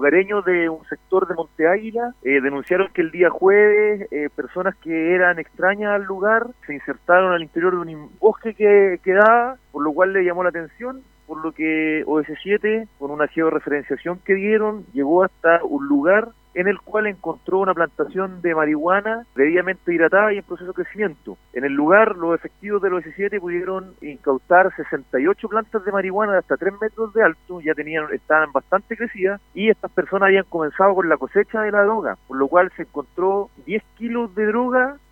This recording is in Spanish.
lugareños de un sector de Monte Águila denunciaron que el día jueves personas que eran extrañas al lugar se insertaron al interior de un bosque que daba, por lo cual le llamó la atención, por lo que OS7, con una georreferenciación que dieron, llegó hasta un lugar en el cual encontró una plantación de marihuana debidamente hidratada y en proceso de crecimiento. En el lugar, los efectivos del OS7 pudieron incautar 68 plantas de marihuana de hasta 3 metros de alto, estaban bastante crecidas, y estas personas habían comenzado con la cosecha de la droga, por lo cual se encontró 10 kilos de droga